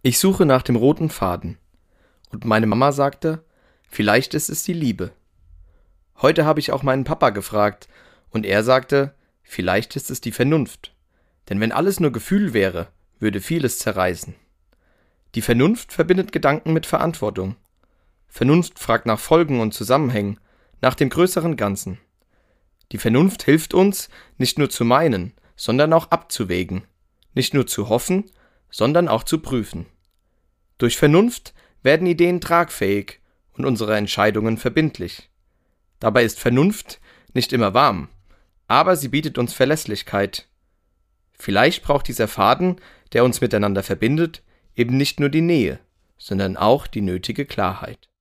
Ich suche nach dem roten Faden. Und meine Mama sagte, vielleicht ist es die Liebe. Heute habe ich auch meinen Papa gefragt und er sagte, vielleicht ist es die Vernunft. Denn wenn alles nur Gefühl wäre, würde vieles zerreißen. Die Vernunft verbindet Gedanken mit Verantwortung. Vernunft fragt nach Folgen und Zusammenhängen, nach dem größeren Ganzen. Die Vernunft hilft uns, nicht nur zu meinen, sondern auch abzuwägen, nicht nur zu hoffen, sondern auch zu prüfen. Durch Vernunft werden Ideen tragfähig und unsere Entscheidungen verbindlich. Dabei ist Vernunft nicht immer warm, aber sie bietet uns Verlässlichkeit. Vielleicht braucht dieser Faden, der uns miteinander verbindet, eben nicht nur die Nähe, sondern auch die nötige Klarheit.